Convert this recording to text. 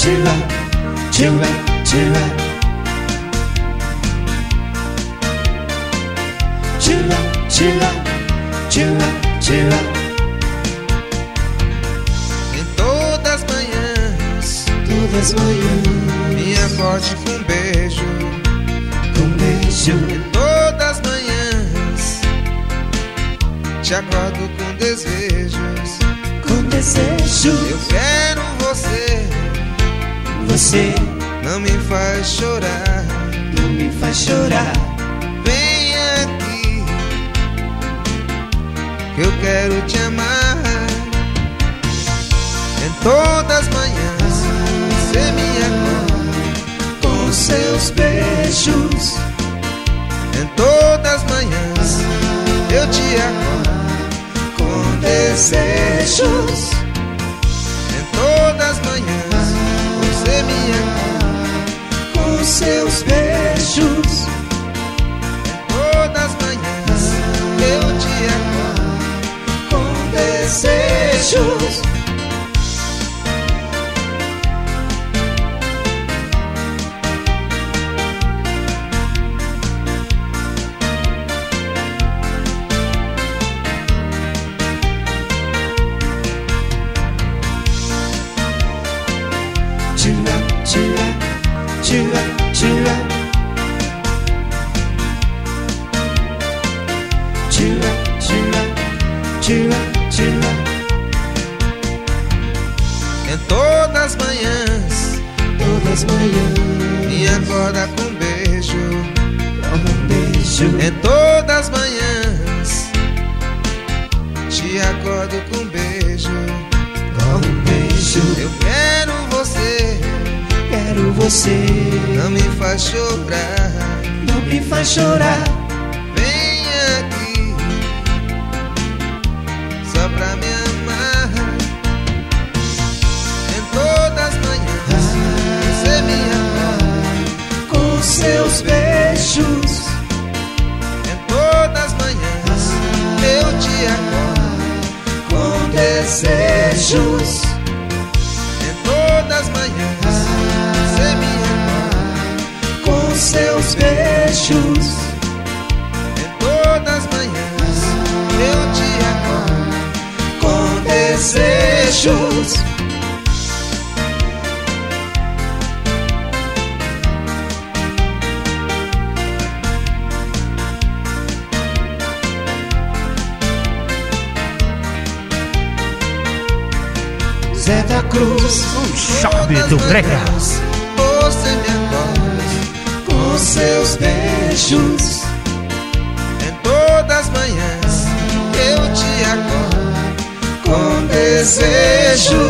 tira, tira, tira. Tira, tira, tira, tira. Em todas as manhãs, me acorde com um beijo. Com beijo. Em todas as manhãs, te acordo com desejos. Com desejo. Eu quero você. Você não me faz chorar. Não me faz chorar. Vem aqui, que eu quero te amar. Em todas as manhãs, você me acorda com seus beijos. Em todas as manhãs, eu te acordo com desejos. Em todas as manhãs, você me acorda com seus beijos. Em todas as manhãs, eu te acordo com desejos. Tira, tira, tira, tira. Tira, tira, tira, tira. Em todas as manhãs, me acorda com um beijo. Um beijo. Em todas as manhãs, te acordo com um beijo. Com um beijo. Eu quero você. Quero você. Não me faz chorar. Não me faz chorar. Vem aqui, só pra me amar. Em todas as manhãs, você me acorda com seus beijos. Em todas as manhãs, eu te acordo com desejos. Em todas as manhãs, você me acorda com seus beijos. Em todas as manhãs, eu te acordo com desejos. Zé da Cruz, o chave do brega. Você me acorda com seus beijos. Em todas as manhãs, eu te acordo com desejos.